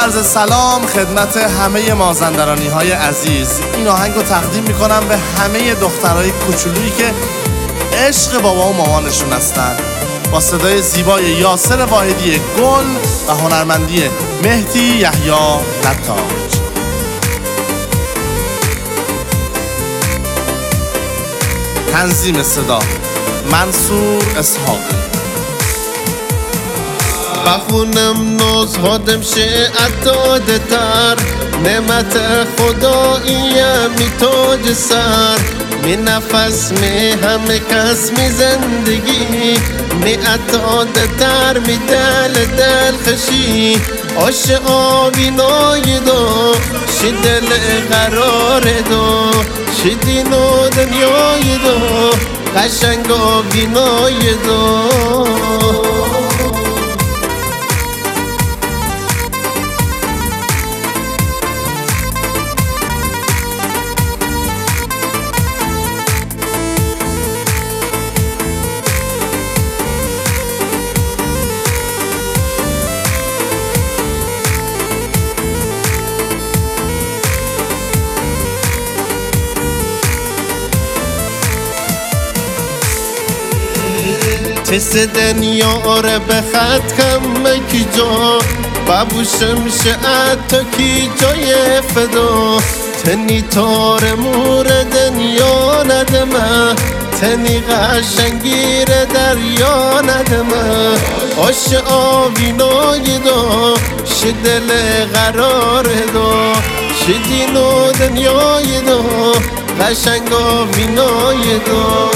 عرض سلام خدمت همه مازندرانی های عزیز. این آهنگ رو تقدیم میکنم به همه دخترای کوچولویی که عشق بابا و مامانشون هستن، با صدای زیبای یاسر واحدی گل و هنرمندی مهدی یحیی نتاج. تنظیم صدا منصور اسحاقی. بخونم نازها دمشه عداده تر، نعمت خدایی می تاج سر، می نفس می همه کس می زندگی، می عداده تر می دل خشی، آش آبینای دو شی دل قرار دو، شی دین و دنیای دو قشنگ آبینای دو. حس دنیا را به خط کم کی جا، بابوشم شعت تا کی جای فدا، تنی تار مور دنیا ندمه، تنی قشنگیر دریا ندمه، آش آبینای دا شی دل قرار دا، شی دین و دنیای دا قشنگ آبینای دا.